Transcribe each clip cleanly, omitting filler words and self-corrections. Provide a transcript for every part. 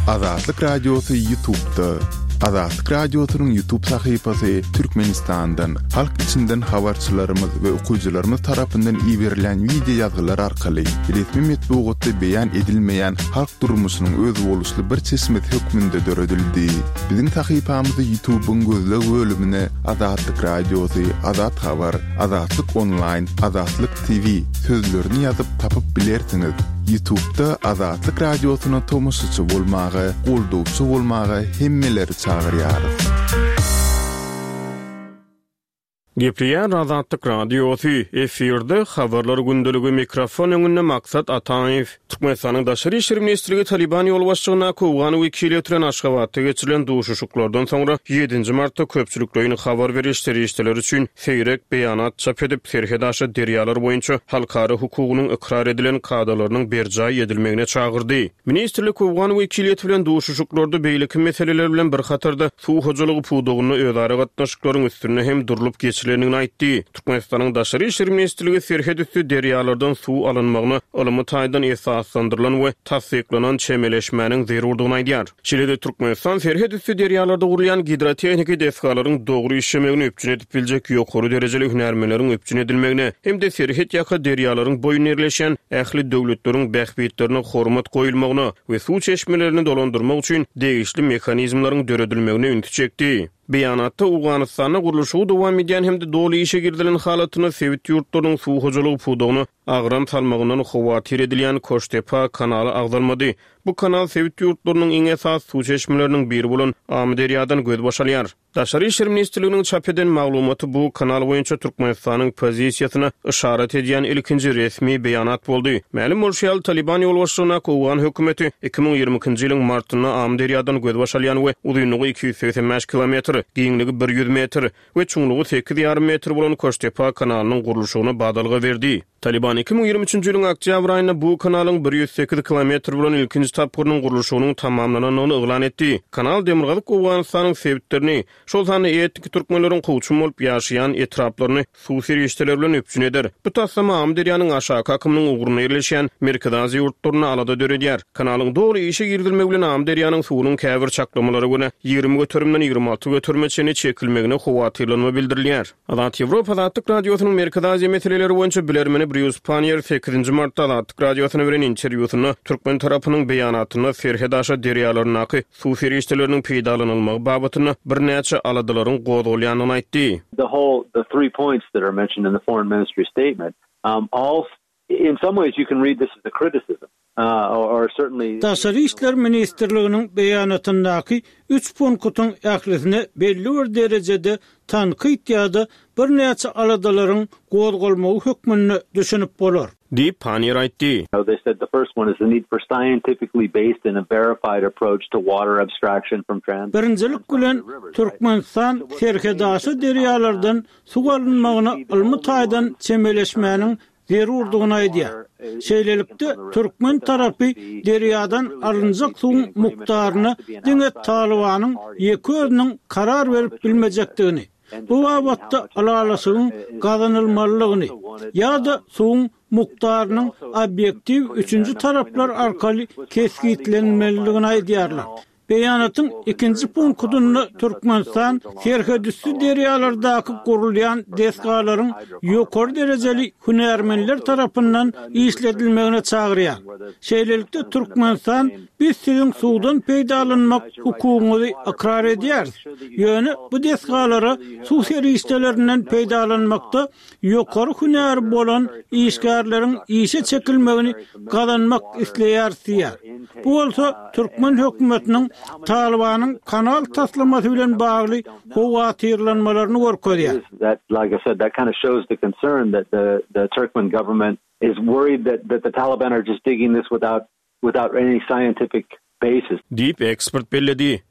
Azatlyk Radiosu YouTube'da. Azatlyk Radiosu'nun YouTube sayfasy Türkmenistan'dan, halk içinden habarçylarymyz we okuwçylarymyz tarapyndan ýiberilen video ýazgylar arkaly resmi metbuatda beýan edilmeýän halk durmuşynyň öz boluşly bir çeşmet hökmünde döredildi. Biziň sayfamyzy YouTube'un gözleg bölümine Azatlyk Radiosu, Azat Habar, Azatlyk Online, Azatlyk TV sözlerini ýazyp tapyp bilersiňiz. YouTube'da Azatlyk Radiosu'na tomusçy bolmagy, goldowçy bolmagy hemmeleri çağırýarys. Gepriýär Azatlyk Radiosu efirde habarlar gündeligi mikrofon öňünde maksat Ataýew. Türkmenistanyň daşary işler ministrligi Taliban ýol başçylygyna kowgany wekil etiren Aşgabatda geçirilen duşuşuklardan soňra 7 martda köpçüliklerini habar berişleri işler üçin seýrek beýanat çap edip serhedaşy derýalar boýunça halkara hukugynyň ikrar edilen kadalarynyň berjaý edilmegine çağırdy. Ministrlik kowgany wekil etilen duşuşuklarda beýleki meseleler bilen bir hatarda suw hojalygy puwdugyny özara gatnaşyklaryň üstüne hem durulup geçilenini aýtdy. Türkmenistanyň daşary işler ministrligi serhed üstü derýalardan suw alynmagyny ulumy taýdan esaslandyrylan we tasdiklanan çemeleşmäniň zerurdygyny aýdýar. Şeýle Türkmenistan serhed üstü derýalarda gurulýan hidrotehnika deskalaryň dogry işlemegini öpçün edip biljek ýokary derejeli hünärmeleriň öpçün edilmegine hem-de serhed ýaka derýalaryň boýuna ýerleşen ähli döwletleriň bähbetlerine hormat goýulmagyna we suw çeşmelerini dolandyrmak üçin degişli mehanizmlaryň döredilmegine ünt çekdi. Beýanatda Awganystanyň guruluşy dowam edýän hem-de doly işe girilen halatyny sewit ýurtlarynyň suw hojalygy puwdugyny agram salmagyndan howatir edilýän Koştepa kanaly agdalmady. Bu kanal sewit ýurtlarynyň iň esas suw çeşmeleriniň biri bolan Amderýadan göz başalýar. Daşary işler ministrliginiň çap eden maglumaty bu kanal boýunça Türkmenistanyň pozisiýasyna işaret edýän ilkinji resmi beýanat boldy. Mälim bolşýal Taliban ýol başçylygyna kowgan hökümeti 2020-nji ýylyň martyna Amderýadan göz başalýan we uzunlygy 285 kilometr, giňligi 100 metr we çuňlugy 8,5 metr bolan Koştepa kanalynyň guruluşyna badalyga berdi. Taliban 2023-nji ýylyň oktýabr aýynda bu kanalyň 108 kilometr bolan ilkinji tapgyrynyň guruluşynyň tamamlanynyny eglan etdi. Kanal demirgalyk Awganystanyň sebitlerini, şol sany etnik türkmenleriň kowçum bolup ýaşaýan etraplaryny suw serişdeler bilen öpçün eder. Bu tassama Amderýanyň aşağı kakymynyň uguryna ýerleşýän merkezi ýurtlaryny alada döredýär. Kanalyň dogry işe girdilmegi bilen Amderýanyň suwunyň käbir çaklamalaryna göre 20 götürümden 26 götürmeçeni çekilmegine howatirlanma bildirilýär. Azat Ýewropa Azatlyk Radiosynyň merkezi meseleleri boýunça bilermeni Bruce Panier 8 martda Azatlyk Radiosyna beren interwýusyny Türkmen tarapynyň beýanatyny serhedaşa derýalarynaky suw serişdeleriniň peýdalanylmagy babatyny bir näçe aladalaryň gozgolýanyny aýtdy. The 3 points that are mentioned in the foreign ministry statement, all in some ways you can read this as a criticism. Or certainly Daşary işler ministrliginiň beýanatyndaky 3 punktun ählisine belli bir derejede tanqid ýa-da bir näçe aladalaryň gozgolmagy hökmüni düşünüp bolar. Deep Panier aýtdy. They said the first one is the need for scientifically based and a verified approach to water abstraction from transit. Birinjilik bilen Türkmenistan serhedaşy derýalardan suw alynmagyny ilmi taýdan çemeleşmäniň zerurdygyny aýdýar. Şeýlelikde Türkmen tarapy derýadan alınjak suwun mukdaryny diňe Talibanyň ýeki özüniň karar berip bilmejekdigini, bu wagtda alalaşygyň gazanylmalygyny ýa-da suwun mukdarynyň obyektiv üçünji taraplar arkaly keskitlenmeliligini aýdýarlar. Beýanatyň 2-nji punktyny Türkmenistan serhedüstü derýalardaky gurulýan deskalaryň ýokary derejeli hünärmenler tarapyndan işledilmegine çağırýar. Şeýlelikde Türkmenistan biz siziň suwdan peýdalanmak hukugyňyzy ikrar edýär. Ýöne bu deskalary suw serişdelerinden peýdalanmakda ýokary hünär bolan işgärleriň işe çekilmegini gazanmak isleýär. Bu bolsa Türkmen hökümetiniň Talibanyň kanal taslamasy bilen bagly howatirlanmalaryny görkezýär. That, like I said, that kind of shows the concern that the Turkmen government is worried that the Taliban are just digging this without any scientific basis. Deep expert belledi.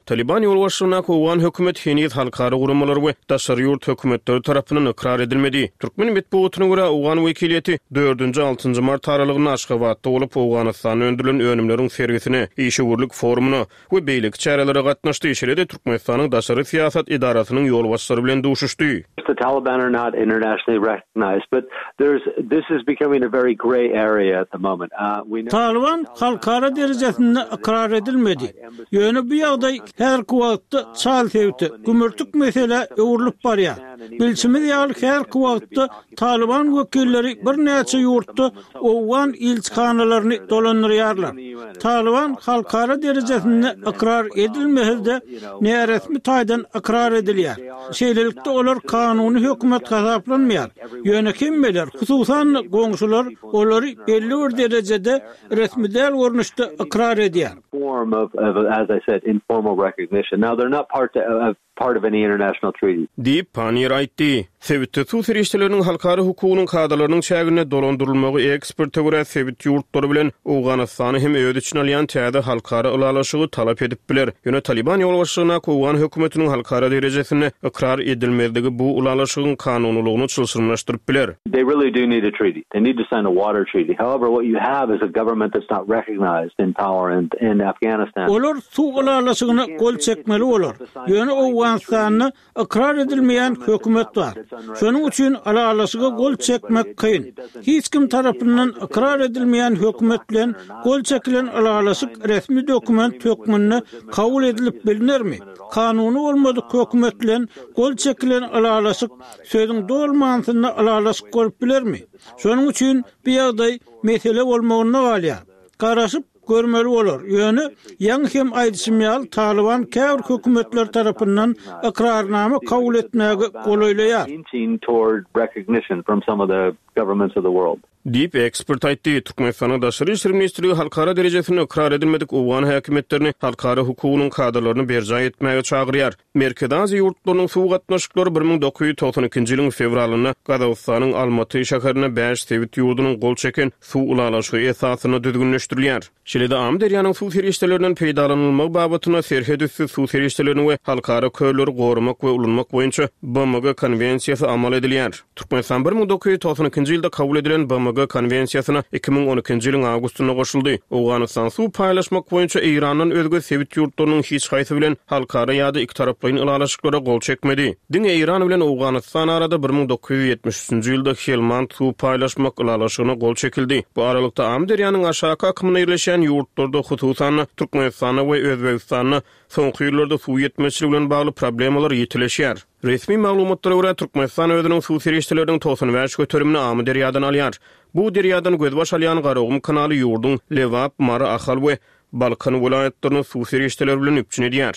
Taliban ýolbaşçylygyna kowan hökümet heniz halkary gurumlar we daşary ýurt hökümetleri tarapyndan ikrar edilmedi. Türkmen medeniýetyne görä Owgan wekiliýeti 4-6 mart aralygyny Aşgabatda bolup Owganystanyň öndürilen önümleriň sergisine, işgörlük forumuna we beýlik çärelere gatnaşdy. Şeýle-de Türkmenistanyň daşary siýasat idarasynyň ýolbaşçylary bilen duşuşdy. The Taliban are not internationally recognized, but this is becoming a very gray area at the moment. Taliban halkara derejesinde ikrar edilmedi. Ýöne bu ýagdaý her wagtda çal tewti, gümürtük mesele öwrülip barýar. Bilçimiz ýaly her wagtda Taliban wekilleri bir näçe ýurtda Owgan ilçhanalaryny dolandyrýarlar. Taliban halkara derejesinde ikrar edilmehilde ne resmi taýdan ikrar edilýär. Şeýlelikde olar kanuny hökümet gazaplanmaýar. Ýöne kim biler, hususan goňşular olary belli bir derejede resmi däl görnüşde ikrar edýär. Form of, as I said, informal recognition. Now they're not part of any international treaty. Diýip Panir aýtdy. Sewitde suw serişçileriniň halkary hukugynyň kadrlarynyň çägine dolandyrylmagy ekspertler görä Sewit ýurtlary bilen Owganystany hem öýde üçin alýan täze halkary ulalaşygy talap edip biler. Ýöne Taliban ýolbaşçylygyna kowan hökümetiniň halkary derejesinde ikrar edilmezligi bu ulalaşygyň kanunylygyny çylşyrmaşdyryp biler. They really do need a treaty. They need to sign a water treaty. However, what you have is a government that's not recognized in power in Afghanistan. Olar suw ulalaşygyna gol çekmeli bolar. Ýöne Owganystanyň ikrar edilmeýän hökümet bar. Şonuň üçin alalaşyga gol çekmek kyn. Hiç kim tarapyndan ikrar edilmeýän hökümet bilen gol çekilen alalaşyk resmi dokument hökmünde kabul edilip bilinirmi? Kanuny bolmadyk hökümet bilen gol çekilen alalaşyk söýüň dolmansyna alalaşyk bolup bilermi? Şonuň üçin bir ýagdaý mesele bolmagyna galýar. Garaşyp görmeli bolar. Ýöne ýaňy hem aýdysymýal Taliban käwr hökümetler tarapyndan ikrarnama kabul etmäge golaýlaýar. Toward recognition from some of the governments of the world. Diýip ekspert aýtdy. Türkmenistanyň daşary işler ministrligi halkara derejesinde ikrar edilmedik Owgan häkimetlerini halkara hukugynyň kadrlaryny berja etmäge çagyrýar. Merkezi Aziýa ýurtlarynyň suw gatnaşyklary 1992-nji ýylyň fevralyna Gazawstanyň Almaty şäherine 5 Sewit ýurdunyň gol çeken suw ulalaşygy esasyna düzgünleşdirilýär. Şeýle-de am derýanyň suw serişçilerinden peýdalanylmagy babatyna serhed üstü suw serişçilerini we halkara köýleri gorumak we ulunmak boýunça BMG konwensiýasy amal edilýär. Türkmenistan 1992-nji ýylda kabul edilen BMG konwensiýasyna 2012-nji ýylyň awgustyna goşuldy. Owganystan suw paýlaşmak boýunça Iranyň özgü Sewit ýurtlarynyň hiç haýsy bilen halkara ýa-da iki taraplyň ulalaşyklara gol çekmedi. Diňe Iran bilen Owganystan arada 1973-nji ýylda Helmand suw paýlaşmak ulalaşygyna gol çekildi. Bu aralykda am derýanyň aşaky akymyna ýerleşen ýurtlarda hususan Türkmenistana we Özbegistana soňky ýyllarda suw ýetmezçiligi bilen bagly problemalar ýetileşýär. Resmi maglumatlara görä Türkmenistan özüniň suw serişçileriniň 95 göterimini am derýadan alýar. Bu derýadan gözbaş alýan Garagum kanaly ýurdun Lewap, Mara, Ahal we Balkan vilayetleriniň suw serişçileri bilen üpçün edýär.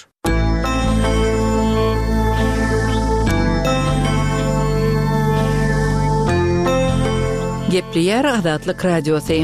Gepliýär Azatlyk Radiosy.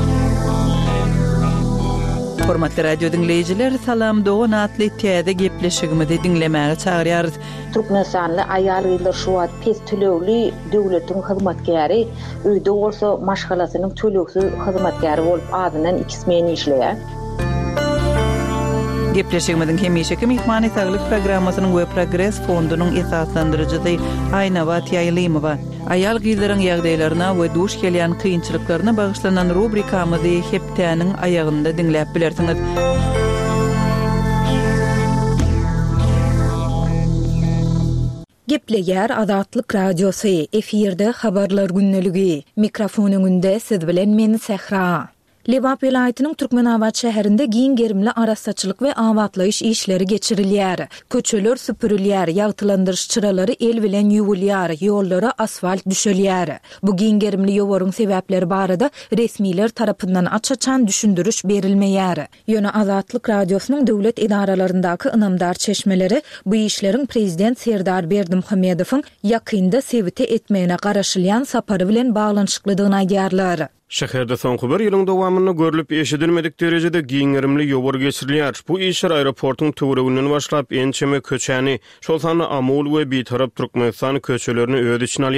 Hormatly radio dinleyijiler, salam dogan atly täze gepleşigimizi dinlemäge çagyrýarys. Türkmenistanly aýal ýyllar şu wagt pes tölegli döwletiň hyzmatkäri, öýde bolsa maşgalasynyň töleksiz hyzmatkäri bolup adynan 2 meni işleýär. Gepleşigimiziň hemişeki mehmany saglyk programmasynyň we Progress fondunyň esaslandyrjysy Aýnabat Ýaýlymowa aýal gyýlaryň ýagdaýlaryna we duş gelýän kynçylyklaryna bagyşlanan rubrikamyzy heptäniň aýagynda dinläp bilersiňiz. Gepleýär Azatlyk Radiosy, efirde habarlar günneligi. Mikrofon öňünde siz bilen men Sehra. Lewap vilayatynyň Türkmenabad şäherinde giň gerimli arasaçylyk we awatlaýyş işleri geçirilýär. Köçeler süpürilýär, ýagtylandyryş çyralary el bilen ýuwulýar, ýollara asfalt düşelýär. Bu giň gerimli ýowaryň sebäpleri barada resmiler tarapyndan açaçan düşündürüş berilmeýär. Ýöne Azatlyk Radiosynyň döwlet idaralaryndaky ynamdar çeşmeleri bu işleriň prezident Serdar Berdimuhammedowyň ýakynda Sewite etmegine garaşylýan sapary bilen baglanyşyklydygyny aýdýarlar. Şäherde soňky bir ýylyň dowamyny görülip eşidilmedik derejede giňerimli ýowar geçirilýär. Bu işler aeroportyň töwereginden başlap ençeme köçäni, şol sany amul we bitarap Türkmenistan köçelerini öz içine alýar.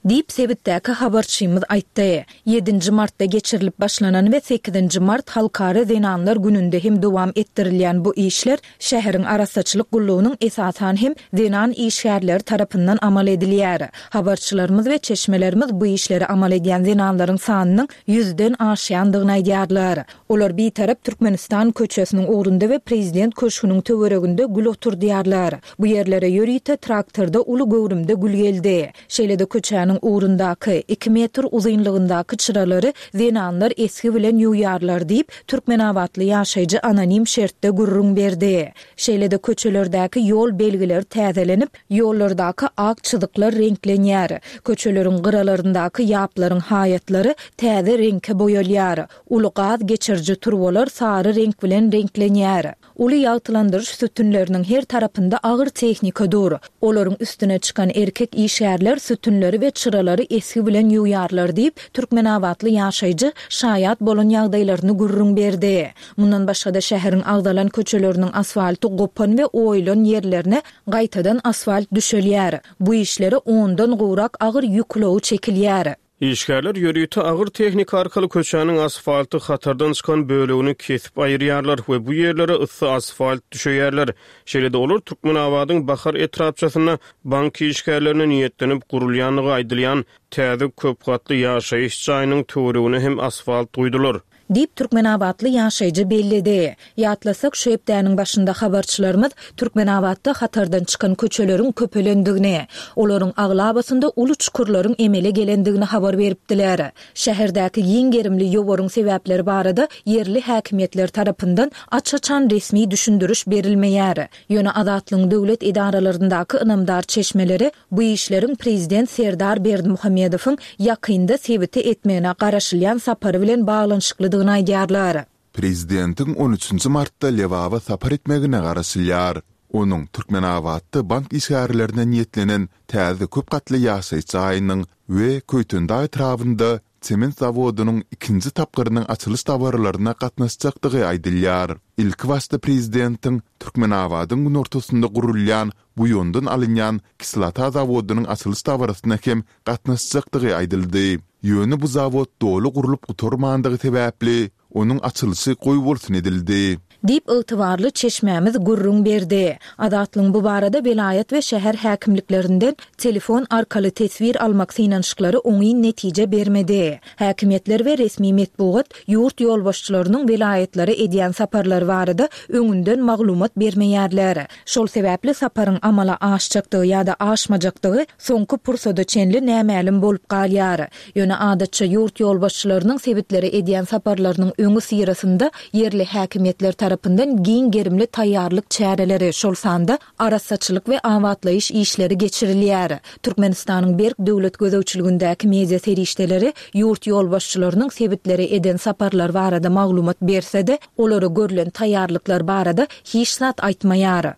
Deyip sebitdäki habarçymyz aýtdy. 7-nji martda geçirilip başlanan we 8-nji mart halkara zenanlar gününde hem dowam etdirilýän bu işler şäheriň arasaçylyk gullugynyň esasan hem zenan işgärleri tarapyndan amal edilýär. Habarçylarymyz we çeşmelerimiz bu işleri amal edýän zenanlaryň sanynyň 100den aşýandygyny aýdýarlar. Olar bir tarap Türkmenistan köçesiniň ugrunda we prezident köşküniň töwereginde gül oturdýarlar. Bu yerlere ýörüýte traktorda uly göwrümde gül geldi. Şeýlede köçäniň ugrundaky 2 metr uzunlygyndaky çyralary zenanlar eski bilen ýuýarlar diýip Türkmenawatly ýaşaýjy anonim şertde gurrun berdi. Şeýlede köçelerdäki ýol belgileri täzelenip, ýollardaky ak çyzyklar renklenýär. Köçeleriň gyralaryndaky ýaplaryň haýatlary täze reňke boýalýar. Uly gaz geçirji turbalar sary renk bilen renklenýär. Uly ýagtylandyryş sütünleriniň her tarapynda agyr tehnika dur. Olaryň üstüne çykan erkek işgärler sütünleri we çyralary eski bilen ýuýarlar diýip Türkmenawatly ýaşaýjy şaýat bolan ýagdaýlaryny gurrun berdi. Mundan başga da şäheriň agdalan köçeleriniň asfalty gopan we oýlan ýerlerine gaýtadan asfalt düşelýär. Bu işleri 10dan gowrak agyr ýüklew çekilýär. İşgärler ýörüýte agyr tehnika arkaly köçäniň asfalty hatardan çykan bölegini kesip aýyrýarlar we bu ýerlere ıssy asfalt düşeýärler. Şeýlede olar Türkmenawatyň bahar etrapçasyna bank işgärlerine niýetlenip gurulýanlygy aýdylýan täze köp gatly ýaşaýyş jaýynyň töweregine hem asfalt duýdular. Deyip Türkmenawatly ýaşaýjy bellidi. Ýatlasak şu hepdäniň başynda habarçylarymyz Türkmenawatda hatardan çykan köçeleriň köpelendigini, olaryň aglabasynda uly çukurlaryň emele gelendigini habar beripdiler. Şäherdäki giň gerimli ýowaryň sebäpleri barada yerli häkimetler tarapyndan açaçan resmi düşündürüş berilmeýär. Ýöne Azatlygyň döwlet idaralaryndaky ynamdar çeşmeleri bu işleriň prezident Serdar Berdimuhammedowyň ýakynda sebiti etmegine garaşylýan sapary bilen baglanşykly aýdýarlar. Prezidentiň 13-nji martda Lewawa sapar etmegine garaşylýar. Onuň Türkmenawatda bank işgärlerine niýetlenen täze köp gatly ýaşaýyş jaýynyň we Köýtünde etrafynda sement zawodunyň 2-nji tapgyrynyň açylış tawarlaryna gatnaşjakdygy aýdylýar. İlk wagtda prezidentiň Türkmenawatyň gün ortasynda gurulýan bu ýondan alynýan kislata zawodunyň açylış tawarasyna hem gatnaşjakdygy aýdyldy. Ýöne bu zawod dolu gurulyp uturmandygy sebäpli onuň açylyşy goý bolsun edildi. Deyip ýytybarly çeşmämiz gurrun berdi. Azatlyň bu barada vilayet we şäher häkimliklerinden telefon arkaly tesbir almak synanşyklary oňy netije bermedi. Häkimetler we resmi metbuat ýurt ýolbaşçylarynyň vilayetlere edýän saparlary barada öňünden maglumat bermeýärler. Şol sebäpli saparyň amala aşjakdygy ýa-da aşmajakdygy soňky pursada çenli nämälim bolup galýar. Ýöne adatça ýurt ýolbaşçylarynyň sebitleri edýän saparlarynyň öňü syrasynda yerli häkimetler tarapyndan giň gerimli taýýarlyk çäreleri şol sanda arasaçylyk we awatlaýyş işleri geçirilýär. Türkmenistanyň berk döwlet gözäwçiligindäki media serişdeleri ýurt ýolbaşçylarynyň sebitleri eden saparlar barada maglumat berse-de, olara görülen taýýarlyklar barada hiç zat aýtmaýar.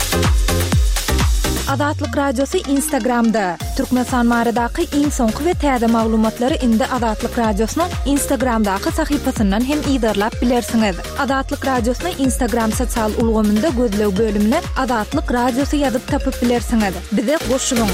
Azatlyk radiosu Instagramda. Türkmenistan maradaky iň soňky we täze maglumatlary indi Azatlyk radiosynyň Instagramdaky sahypasyndan hem ýydarlap bilersiňiz. Azatlyk radiosyny Instagram sosial ulgamynda gözlew bölümine Azatlyk radiosu ýazyp tapyp bilersiňiz. Bize goşulyň.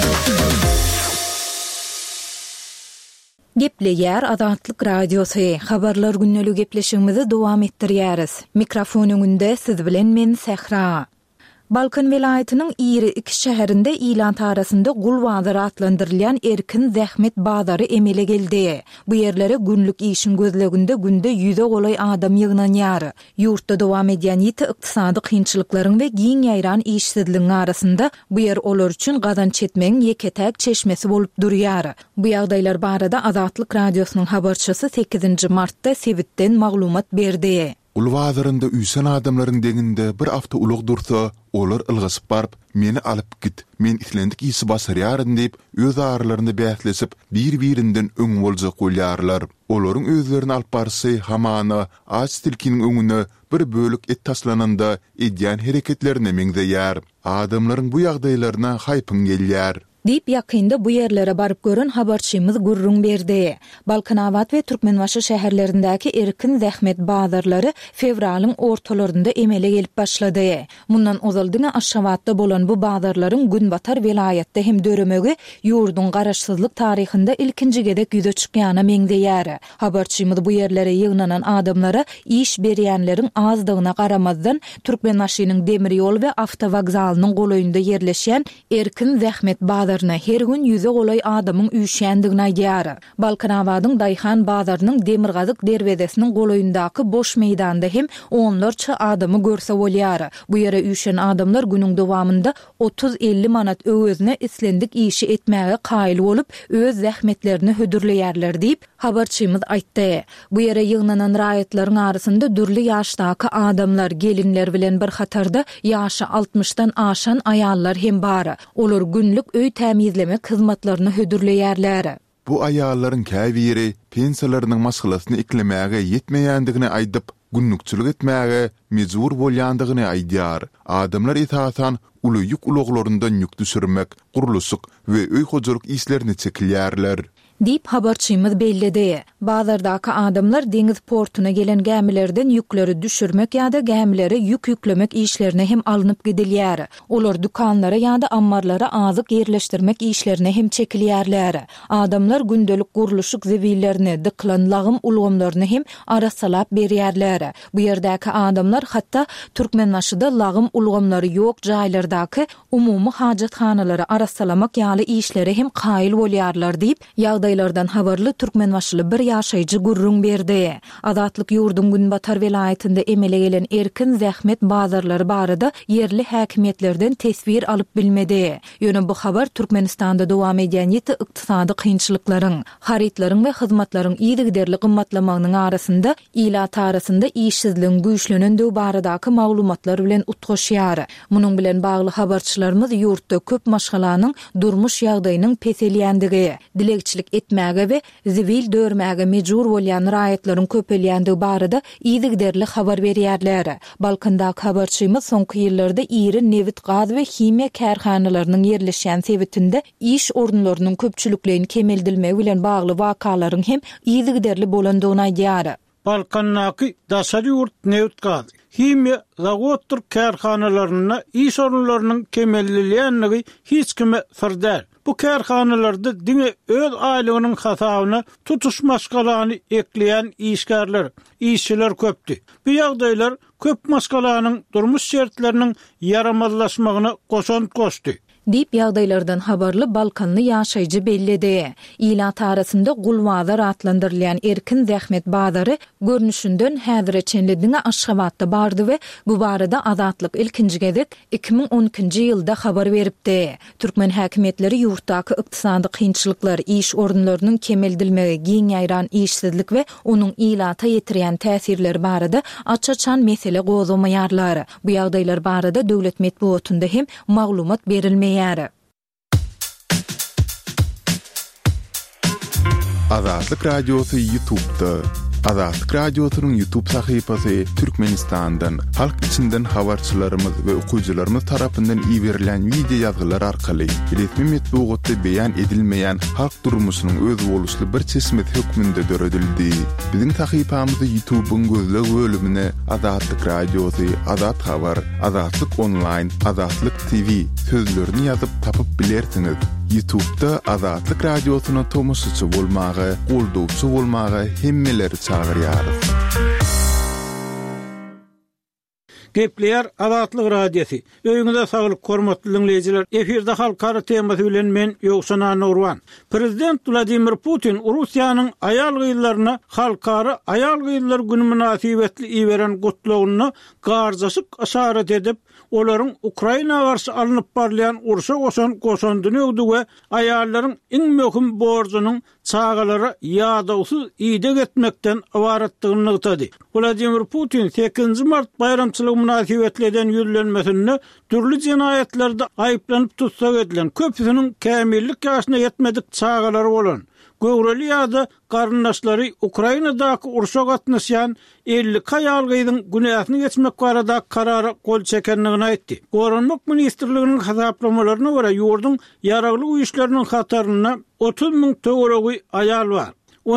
Gepleýär Azatlyk radiosu. Habarlar günnäli gepleşigimizi dowam etdirýäris. Mikrofon öňünde siz bilen men Sehra. Balkan vilayatynyň iri 2 şäherinde ilan tarasynda gul bazary atlandyrylýan erkin zähmet bazary emele geldi. Bu yerlere günlük işin gözleginde günde 100 golay adam ýygnanýar. Ýurtda dowam edýän ýiti ykdysady kynçylyklaryň we giň ýaýran işsizligiň arasynda bu yer olar üçin gazanç etmeň ýeketäk çeşmesi bolup durýar. Bu ýagdaýlar barada Azatlyk radiosynyň habarçysy 8-nji martda sebitden maglumat berdi. Ulwazarynda üýsen adamlaryň deňinde bir hafta ulug dursa, olar ylgysyp barıp, meni alyp git, men islendik ýysy basarýaryn diýip, öz aralaryny bäslesip, bir-birinden öň boljak bolýarlar. Olaryň özlerini alyp barsy hamana aç tilkiniň öňüne bir bölük et taslananda edýän hereketlerine meňzeýär. Adamlaryň bu ýagdaýlaryna haýpyň gelýär. Dip yakında bu yerlere barıp görün habarçymyz gurrun berdi. Balkanawat we Türkmenbaşy şäherlerindäki erkin zähmet bazarlary fevralyň ortalarynda emele gelip başlady. Mundan ozaldyna Aşgabatda bolan bu bazarlaryň Günbatar vilayetde hem döremegi ýurdun garaşsyzlyk taryhynda ilkinji gedek ýüze çykýana meňdeýär. Habarçymyz bu yerlere ýygnanan adamlara iş berýänleriň azdygyna garamazdan Türkmenbaşynyň demir ýol we awtowagzalynyň golaýynda ýerleşýän erkin zähmet bazarlarına her gün yüze golay adamın üýşändigine aýdýar. Balkanawadyň Daýhan bazarynyň demirgazyk derwezesiniň golaýyndaky boş meýdanda hem onlarça adamy görse bolýar. Bu ýere üýşen adamlar günüň dowamında 30-50 manat öwezine islendik işi etmäge qaýyl bolup öz zähmetlerini hödürleýärler diýip habarçymyz aýtdy. Bu ýere ýygnanan raýatlaryň arasynda dürli ýaşdaky adamlar, gelinler bilen bir hatarda ýaşy 60-dan aşan aýallar hem bar. Olar günlük öý temizleme hyzmatlaryny hödürleýärler. Bu aýallaryň käbiri pensiýalarynyň maşgalasyny iklemäge ýetmeýändigini aýdyp, günnükçilik etmäge mejbur bolýandygyny aýdýar. Adamlar etasan uly ýük ulaglaryndan ýük düşürmek, gurulusyk we öý hojalyk işlerini çekilýärler. Dip habarçymyz bellidi. Bazardaky adamlar deňiz portuna gelen gämilerden ýükleri düşürmek ýa-da gämilere ýük ýüklemek işlerine hem alınıp gidilýär. Olar dukanlara ýa-da ammarlara azyk ýerleşdirmek işlerine hem çekilýärler. Adamlar gündelik guruluşyk zewillerini, dyklan lagym ulgamlaryny hem arasalap berýärler. Bu ýerdäki adamlar hatda Türkmenbaşyda lagym ulgamlary ýok jaýlardaky umumy hajathanalary arasalamak ýaly işlere hem qaýyl bolýarlar diýip ýagdaýlardan habarly Türkmenbaşyly bir ýaşaýjy gurrun berdi. Azatlyk ýurdun Günbatar vilayetinde emele gelen erkin zähmet bazarlary barada yerli häkimetlerden tesbir alyp bilmedi. Ýöne bu habar Türkmenistanda dowam edýän ýeti ykdysady kynçylyklaryň, haritlaryň we hyzmatlaryň ýygyderli gymmatlamagynyň arasynda ilat arasynda işsizligiň güýçlenendiği baradaky maglumatlar bilen utgaşýar. Munyň bilen bagly habarçylarymyz ýurtda köp maşgalanyň durmuş ýagdaýynyň peselýändigi, dilekçilik etmäge we zivil dörmäge mejbur bolýan raýatlaryň köpelýändiği barada ýygyderli habar berýärler. Balkandaky habarçymyz soňky ýyllarda iri nevit gaz we himiýa kärhanalarynyň ýerleşýän sebitinde iş orunlarynyň köpçüliklerini kemeldilmegi bilen bagly wakalaryň hem ýygyderli bolandygyny aýdýar. Balkandaky daşary ýurt nevit gaz, himiýa zawodlar kärhanalaryna iş orunlarynyň kemellilýändigi hiç kime sır däl. Bu kärhanalarda diňe öz aýlygynyň hasabyna tutuş maşgalany ekleýän işgärler, işçiler köpdi. Bu ýagdaýlar köp maşgalanyň durmuş şertleriniň yaramazlaşmagyna goşan goşdy. Dip ýagdaýlardan habarly Balkanly ýaşaýjy bellidi. Ilat arasynda Gulwazar atlandyrylýan erkin zähmet bazary görnüşinden häzire çenlediňe Aşgabatda bardy we bu barada Azatlyk ilkinji gezek 2012-nji ýylda habar beripdi. Türkmen häkimetleri ýurtdaky ykdysady kynçylyklar, iş orunlarynyň kemeldilmegi, giň ýaýran işsizlik we onuň ilata ýetirýän täsirleri barada açaçan mesele gozamaýarlar. Bu ýagdaýlar barada döwlet medeniýetinde hem maglumat berilmeýär. Azatlyk Radiosu YouTube'da. Azatlyk Radiosu'nun YouTube sahypasy Türkmenistandan, halk içinden habarçylarymyz we okuwçylarymyz tarapyndan ýiberilen video ýazgylar arkaly resmi metbuatda beýan edilmeýän halk durmuşynyň öz boluşly bir çeşmet hökmünde döredildi. Biziň sahypamyzda YouTube'un gözleg bölümine Azatlyk Radiosu, Azat Habar, Azatlyk Online, Azatlyk TV sözlerini ýazyp tapyp bilersiňiz. YouTube'da Azatlyk Radiosu'na tomoşçy bolmagy, goldawçy bolmagy hemmeleri çağırýarys. Gepleýär Azatlyk Radiosu. Öýüňizde saglyk hormatly dinleýijiler. Efirde halkara temasy bilen men Ýogşana Nurwan. Prezident Vladimir Putin Russiýanyň aýal gyýlaryna halkara aýal gyýlar güni münasibetli iýeren gutlagyny garjaşyk aşarat edip, olaryň Ukraina garşy alınıp barlayan urşa goşandyny öwdi we aýallaryň iň möhüm borjunyň çağalara ýadawsyz ýydyk etmekden awaratdygyny ýetdi. Vladimir Putin 8 mart bayramçylyk münasibetli eden ýüzlenmesini türli jinaýatlerde aýyplanyp tutsak edilen köpüsiniň kämillik ýaşyna ýetmedik çağalary bolan Göwreli ýa-da garyndaşlary Ukrainadaky urşa gatnaşan 50 aýal gyzyň günäsini geçmek barada karara gol çekenligini aýtdy. Gorunluk ministrliginiň hasaplamalarına görä ýurdun ýaragly güýçleriniň hataryna 30.000 töwereги aýal bar.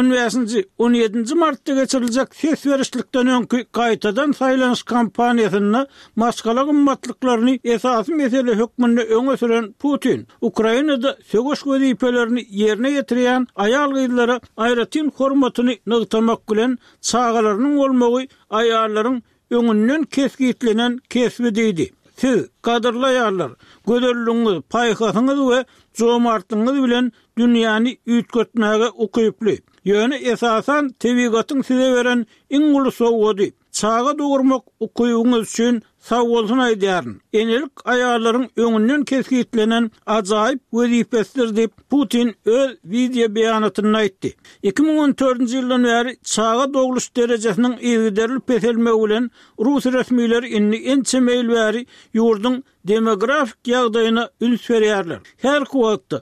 17 martda geçiriljek ses verişlikden öňkü gaýtadan saýlanyş kampaniýasyna maskala gymmatlyklaryny esasy mesele hökmünde öňe süren Putin, Ukrainada söwüş wezipelerini ýerine ýetirýän aýal gyzlara aýratyn hormatyny nygtamak bilen çağalarynyň bolmagy aýallaryň öňünden kesgitlenen kesbi diýdi. Siz kadrly aýallar, gözelligiňiz, paýhasyňyz we jomartyňyz bilen dünýäni üýtgetmäge ukyply. Ýöne esasan tebigatyň size beren iň uly sowgady. Çağa dogurmak ukyýyňyz üçin sag bolsun aýdýaryn. Enelik aýallaryň öňünden kesgitlenen ajaýyp wezipesidir diýip Putin öz video beýanatyny aýtdy. 2014-nji ýyldan bäri çağa doguluş derejesiniň ýygyderilip peselmegi bilen Rus resmiýetleri en çemeýil bäri ýurdun demografik ýagdaýyna üns berýärler. Her wagtda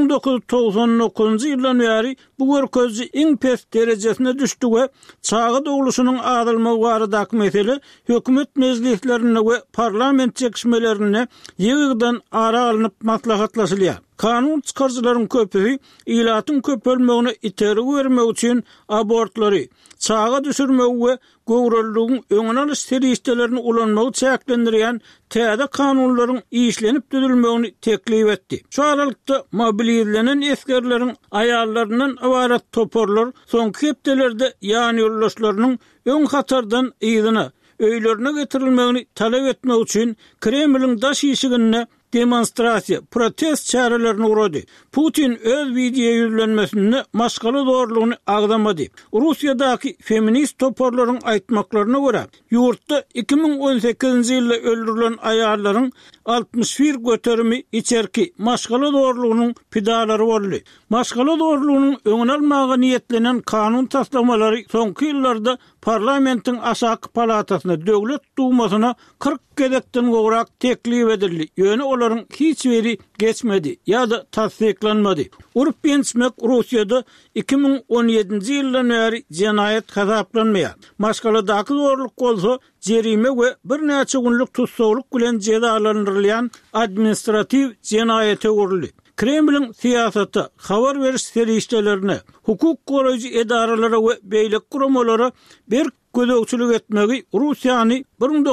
1999-njy ýyldan bäri bu görkezji iň pes derejesine düşdi we çağa doguluşynyň adylmagy baradaky mesele hökümet meclislerine we parlament çekişmelerine ýygydan ara alınıp maslahatlaşylýar. Kanun çıkarcıların köpüsü ilatın köpölmegine iteri vermek için abortları, çağa düşürmek ve göwrelligiň öňüne alyş serişdelerini ulanmagy çäklendirýän täze kanunlaryň işlenip düzülmegini teklip etdi. Şu aralykda mobilizlenen eskerleriň aýallaryndan ibaret toporlar soňky hepdelerde ýani ýollaşlarynyň öň hatardan ýygyna öýlerine getirilmegini talep etmek üçin Kremliň daş ýyşigine demonstrasiya, protest çarelerini uğradı. Putin öz video yüzlenmesinde maskalı doğruluğunu ağlamadı. Rusya'daki feminist toporların aýtmaklarına göre yurtta 2018 yılda öldürülen ayarların 61 göterimi içerki maskalı doğruluğunun pidaları oldu. Maskalı doğruluğunun öňüne almaga niyetlenen kanun taslamaları soňky ýyllarda parlamentin aşağı palatasına, döwlet dumasyna 40 gedekden gowrak teklip edildi. Ýöne olaryň hiç biri geçmedi ýa-da tasdiklanmady. Urup ýençmek Russiýada 2017-nji ýyldan bäri jenaýat hasaplanmaýar. Maskalydaky zorluk bolsa jerime we bir näçe günlük tutsawlyk bilen jezalandyrylýan administrativ jenaýete uğruldy. Kremliň siýasaty, habar beriş serişdelerine, hukuk goraýjy edaralara we beýlik guramalara bir gözegçilik etmegi Russiýany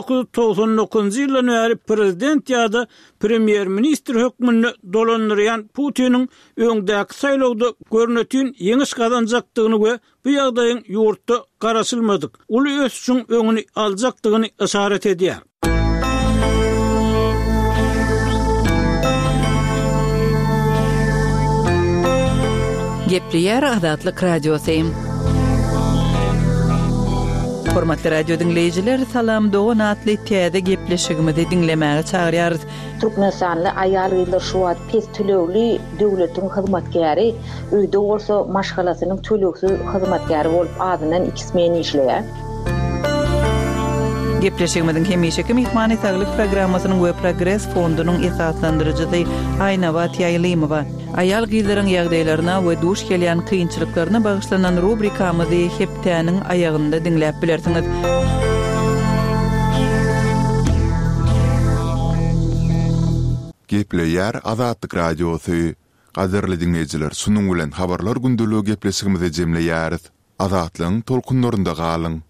1999-njy ýyldan bäri prezident ýa-da premier ministr hökmünde dolandyrýan Putiniň öňdäki saýlawda görnetýän ýeňiş gazanjakdygyny we bu ýagdaýyň ýurtda garaşylmadyk. Uly ösüşiň öňüni aljakdygyny işaret edýär. Gepliýär Azatlyk radiosu. Hormatly radio dinleyijiler, salam dogan atly täze gepleşigimizi dinlemäge çagyrýarys. Türkmenistanly aýal gyzlar şu wagt pes tölegli döwletiň hyzmatkäri, öýde bolsa maşgalasynyň töleksiz hyzmatkäri bolup adynan 2 men işleýär. Gepleşigimiziň hemişeki mehmany saglyk programmasynyň we progress fondunyň esaslandyrjysy Aýna Wat Ýaýlymowa. Aýal gyzlaryň ýagdaýlaryna we duş gelýän kynçylyklaryna bagyşlanan rubrikamyzy hepdäniň aýagynda dinläp bilersiňiz. Gepleýär Azatlyk radiosu. Gaderli dinleýijiler, şunuň bilen habarlar gündeligi gepleşigimizi jemleýäris. Azatlyň tolkunlarynda galyň.